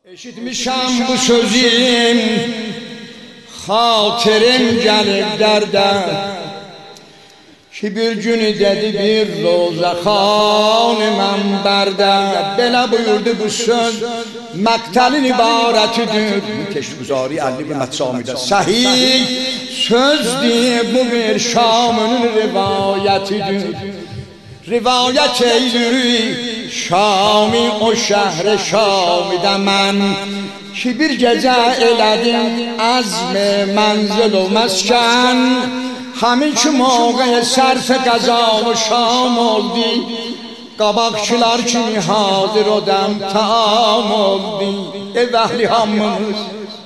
Eşitmişəm bu sözüm, xatirim gəlib dərdə ki bir günü dedi bir Rozaxan mənbərdə. Belə buyurdu bu söz məqtəlin ibarətidir. Keşgüzari 50 bin mətsamidə səhih sözdür, bu bir Şam'ın rivayətidir. Rivayət eylirik Şami o şəhri Şamidə mən ki bir gecə elədim əzm-i mənzil o məskən. Həmin ki mövqe sərf-i qəza o şam oldu, qabaqçılar kimi hazır o dəm taam oldu. Ev əhli hamımız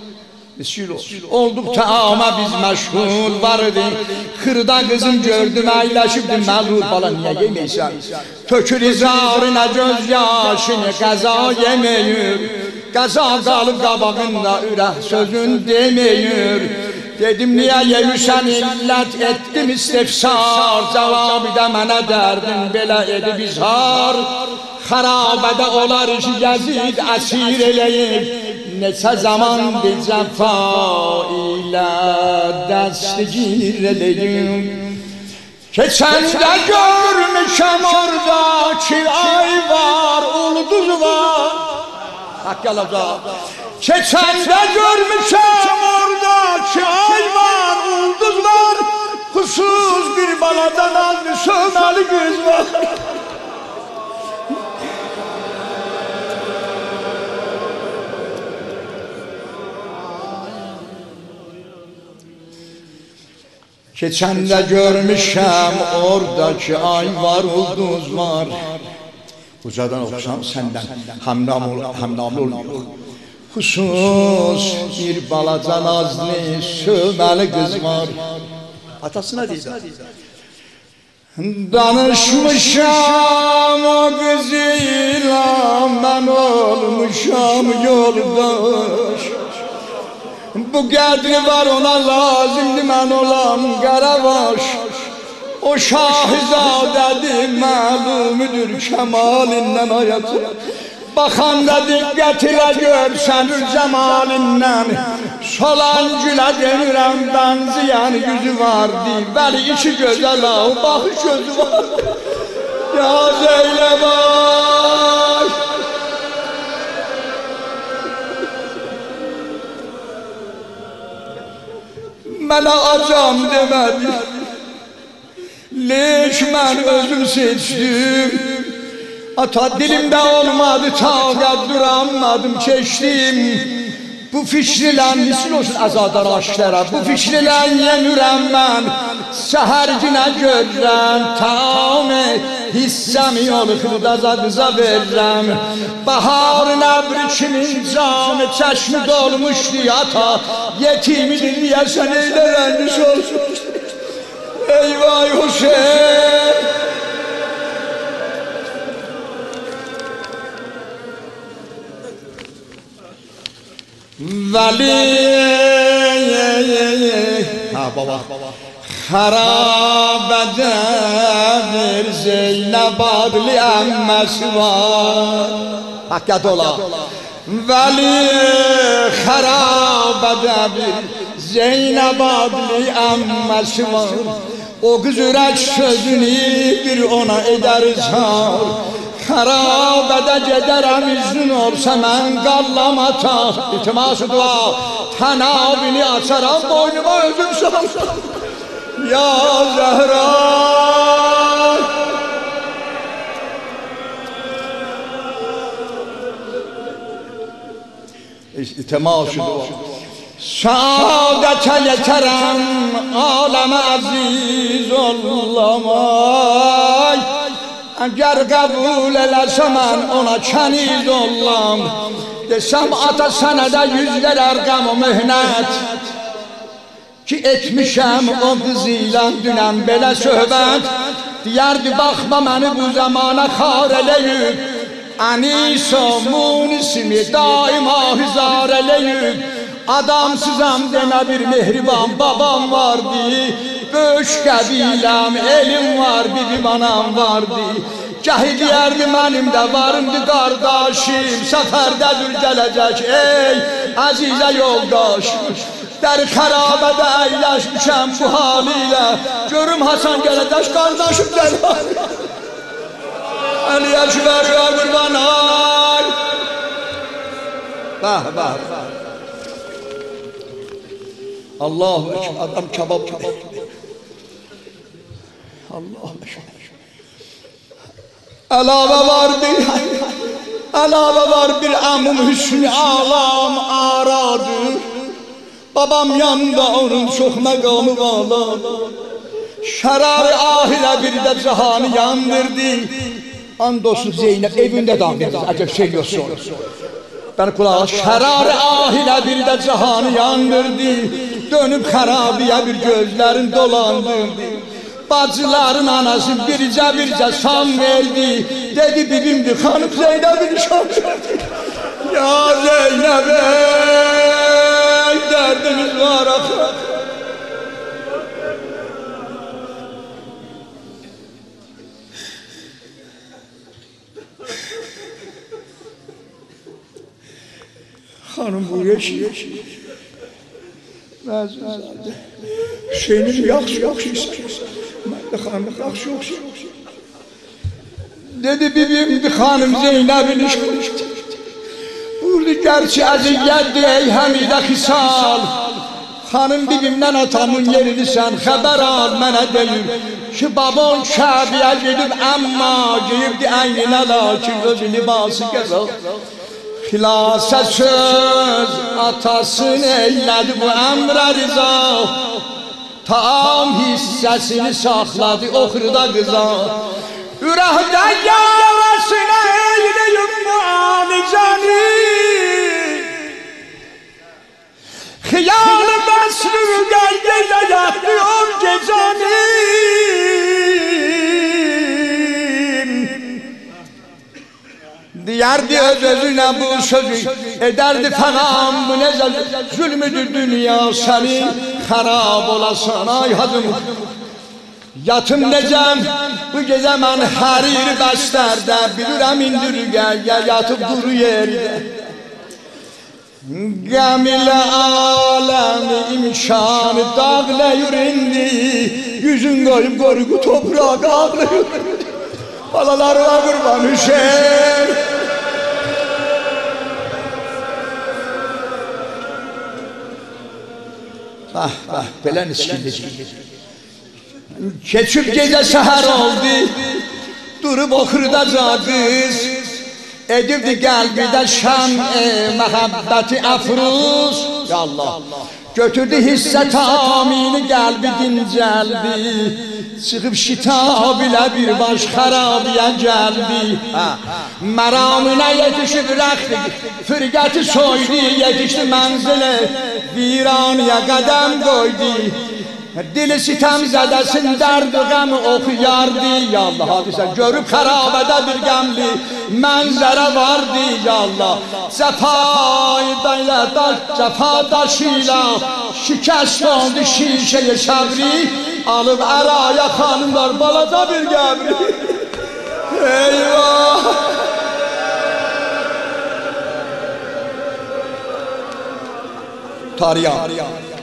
olduk taama biz məşğul vardı. Xırda qızım gördüm əyləşibdi məğlub bala niyə yeməysən? Tökür izarına göz yaşını qəza yeməyir. Qəza qalıb qabağında ürək sözün deməyir. Dedim niyə yemişsən illət etdim istifsar. Cavabı da mənə dərdin belə edib izhar. Xarabədə olar ki Yazid əsir eləyib. Neçə zamandır cəfa ilə dəstgir eləyim. Keçəndə görmüşəm orada ki ay var, ulduz var. Haqq alacaq. Keçəndə görmüşəm orada ki ay var, ulduz var. Xüsus bir baladan aldı sövməli qız var. Keçəndə görmüşəm oradakı ay var, ulduz var. Ucadan oxusam səndən həmnamlı olmuyor. Xüsus bir balaca nazlı sövməli qız var. Atasına deyir. Danışmışam o qızıyla mən olmuşam yoldaş. Bu qədri var ona lazımdır mən olam Qaravaş. O şahizadədir məlumüdür kəmalindən hayatı. Baxanda diqqət ilə görsənür cəmalindən. Solan gülə demirəm bənziyən yüzü vardı. Bəli içi gözəl o baxış gözü var. Ya Zeyləbaş mənə acam demədi. Leş mən özüm seçdim. Ata dilimdə olmadı taqət duranmadım keçdim. Bu fişrilən nisil olsun əzadar aşklara. Bu fişrilən yemirəm mən səhər günə görürəm. Tamı hissəmi yolu xırdaza qıza verirəm. Baharın əbri kimin camı çəşmi dolmuşdu ata. Yetimidir deyəsən eylə rəndiş olsun. Eyvay Hüseyin. Vəli xarabədə bir Zeynəb adlı əmməsi var. Haqqət ola. Vəli xarabədə bir Zeynəb adlı əmməsi var. O qız ürək sözünü bir ona edər izhar. Xarabədə gedərəm iznün olsa mən qallam ata. İtiması dua tənavini açaram boynuma özüm salsam. Ya Zəhra İtiması dua Saadətə yetərəm aləmə əziz ollamay. Əgər qəbul eləsəm mən ona kəniz ollam. Desəm ata sənə də yüz verər qəm o mühnət ki etmişəm o qız ilə dünəm belə söhbət. Deyərdi baxma məni bu zamana xar eləyib. Ənis o munisimi daima hizar eləyib. Adamsızam demə bir mehriban babam vardı. Böyük qəbiləm elim var, bibim anam vardı. Gahi deyərdi mənim də varımdı qardaşım, səfərdədir gələcək ey əzizə yoldaş. Dəri xərabədə əyləşmişəm bu halilə, görüm Hasan gələcək qardaşım gələr. Əliyə şübər ya qurban ay. Bəh, bəh, bəh. Allahu Ekber, adam kebab kebab. Allahu Ekber. Əlavə var bir əmum hüsnü alam aradır. Babam yanında onun çox məqamı var. Şərarı ahilə bir də cahanı yandırdı. Andolsun Zeynep evində damladı, acaba şey yoxsa. Ben kulağa şərarı ahilə bir də cahanı yandırdı. Dönüp xarabiyə bir gözlərin dolandırdı. Bacıların anası bircə san verdi. Dedi bibimdir xanım Zeynep'in şan verdi. Ya Zeynep ey derdimiz var axı. Hanım bu yaşıyor. Məzəzədə Hüseynin yaxşı istəyirsən. Mən də xanım yaxşı dedi bibimdir xanım Zeynep'in işi. Burada gerçi əziyyətdir ey həmidə xisal. Xanım bibimdən atamın yerini sən xəbər al mənə deyir ki babon Kəbiyə gedib əmma geyibdi əyninə lakin öz libası gəzal. Xilasə söz atasını eylədi bu əmrə riza. Tam hissəsini saxladı oxruda qıza. Ürəkdə yarasına eyləyim bu anicəni. Xiyal-ı bəsrü qəlbilə yatıyor gecəni. Diyerdi öz-özüne bu sözü, ederdi fenam bu ne zulmüdür dünya senin, harap olasın ay hazım. Yatım necəm, bu gecə mən hərir bəstərdə, bilirəm indirgə, yatıp duru yerdə. Qəm ilə aləmi imkanı dağlayır indi, yüzün qoyub qorgu toprağa ağlayır. Balalarına qurban Hüseyin. Bah, belə niskindəcək. Keçib gecə səhər oldu, durub oxurdaca qız. Edibdi qəlbidə şəm məhəbbəti əfruz. Ya Allah. Götürdü hissə tamini qəlbi dincəldi. Çıxıb şitab ilə birbaş xarabiyə gəldi. Məramına yetişib rəxti, firqəti soydu, yetişdi mənzili, viraniyə qədəm qoydu. Dili sitəm zədəsin dərd və qəmi oxuyardı. Ya Allah hadisə görüb xarabədə bir qəmli mənzərə vardı. Ya Allah cəfa daşıyla şikəst oldu şişəyə səbri. Alıb əraya xanımlar balaca bir qəbri. Eyvah! Tariyan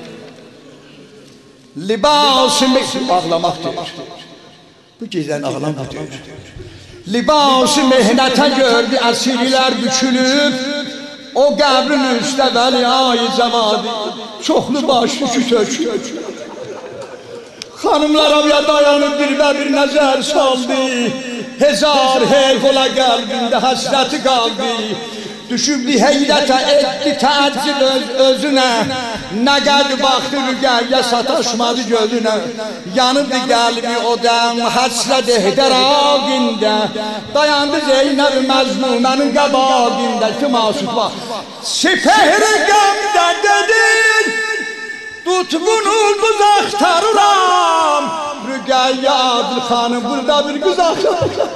libas-ı ağlamaktır. Bu geceden ağlamaktır. Libas-ı mehnete gördü əsirlər bükülüb. O qəbrin üstə vəli-ay cəvadi çoxlu başlı kütök. Xanımlara dayanıb bir nəzər saldı. Hezar heyf ola qəlbində həsrəti qaldı. Düşübdü heyrətə etdi təəccüb özünə. Nə qəd baxdı rüqəyyə sataşmadı gözünə. Yanıbdı qəlbi o dəm həsrət ehtiraqində. Dayandı Zeynəb məzmunənin qəbaqində ki masud var. Sipehri qəmdə dedin, tutqunu qız axtarıram. Rüqəyyə Adil xanım burada bir qız axtarıram.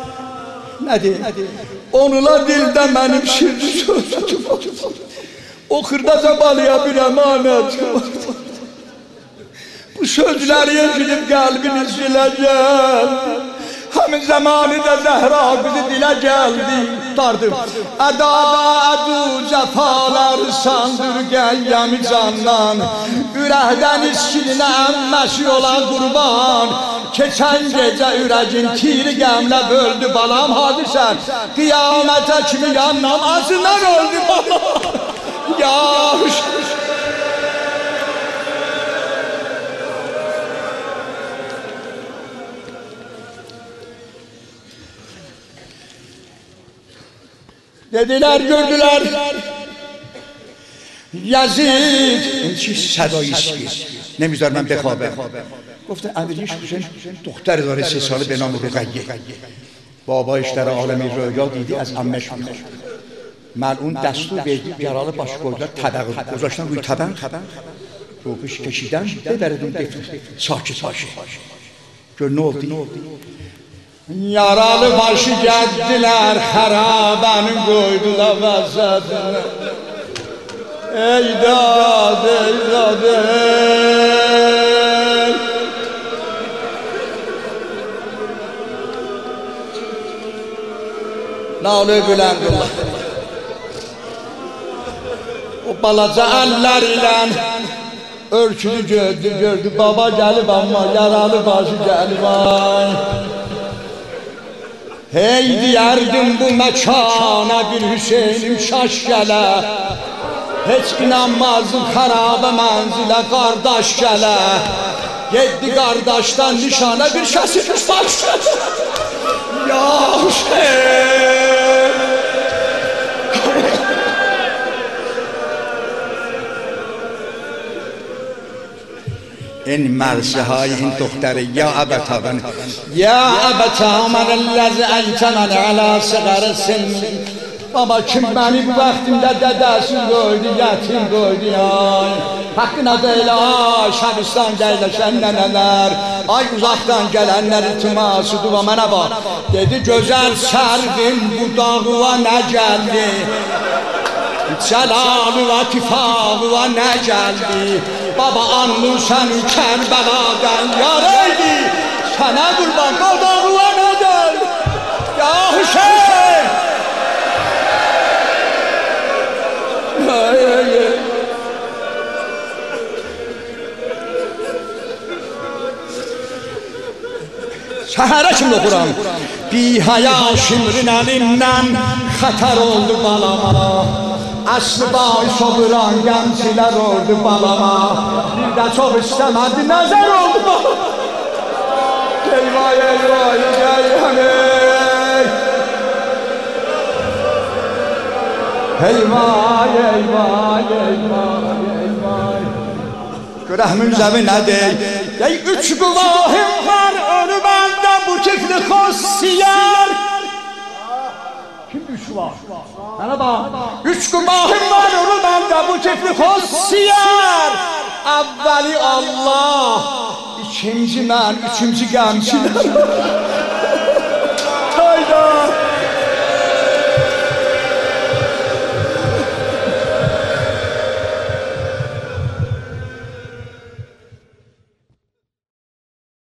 Nədir? Onunla dildə mənim şirli sözüm. o xırdaca balıya bir emanet. Bu sözleri eşidip kalbiniz dilə geldi. Həmin zamanı da Zəhra bizi dilə geldi. Tutardım. Əda-ədu cəfalar sandır qəyyəmi candan. Ürəkdən iskilinə əmməşi olan qurban. Keçən gecə ürəyin tiri qəmlə böldü balam hadisən. Qiyamətə kimi yan namazından öldü balam. Yaş. Dediler gördüler Yazid چی صدایی است نمیذار من بخوابم گفته امیرش حسین دختر داره 3 ساله به نام رقیه بابایش در عالم رویا دیدی از عمش میخواد ملعون دستور بدی گراله باش گذاشتن طبق گذاشتن روی طبق روبش کشیدن ببردون دفن ساکت باشه gör ne oldu yaralı başı geldiler harabenin koydular vazadına ey dad ey dad Nalı Bülendullah o balaca eller ile örtülü gördü baba gelip ama yaralı başı gelip hey diyerdim bu mekana bir Hüseyin'im şaş gele hiç inanmazdım harabe menzile kardeş gele yedi kardeşten nişana bir şaşırmış baş ya Hüseyin این مرسه های این دختره یا ابتا من یا ابتا من الذی ایتمن علی صغر سن baba kim beni bu vaxtində dədəsi qoydu yetim qoydu ay haqqına deyil ay şəbistan geyləşən nənələr ay uzaqdan gələnlər iltiması dua mənə bax dedi gözəl sərvin bu dağıva nə gəldi Celalı ve tifakı ve ne geldi Baba anlı sen Kerbela'dan yaraydı Sana kurban kaldağı ve ne geldi Ya Hüseyin Səhərə kimi oxuram Bihaya şimrin əlindən xətər oldu balama Aslı baş soğuran gəmçilər oldu balama Bir də çox istəmədi nəzər oldu balama Eyvay eyvay eyvay Eyvay eyvay eyvay Görək müzəvi nədir Ey üç qulahım var ölü məndə bu kifli xossiyər Kim üç var? Mənə bax Üç qulahım var ölü məndə bu kifli xossiyər Əvvəli Allah İkinci mən, üçüncü qəmçilər